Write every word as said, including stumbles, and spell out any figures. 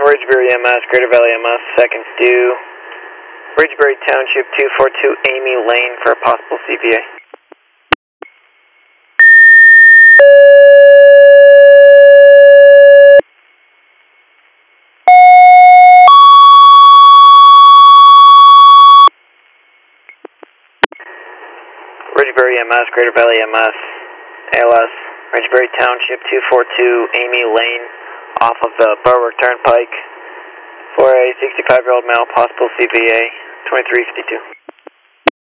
Bridgebury M S, Greater Valley M S, seconds due. Bridgebury Township two four two Amy Lane for a possible C V A. Bridgebury M S, Greater Valley M S, A L S, Bridgebury Township two four two Amy Lane off of the Berwick Turnpike for a sixty-five year old male, possible C V A, twenty-three fifty-two.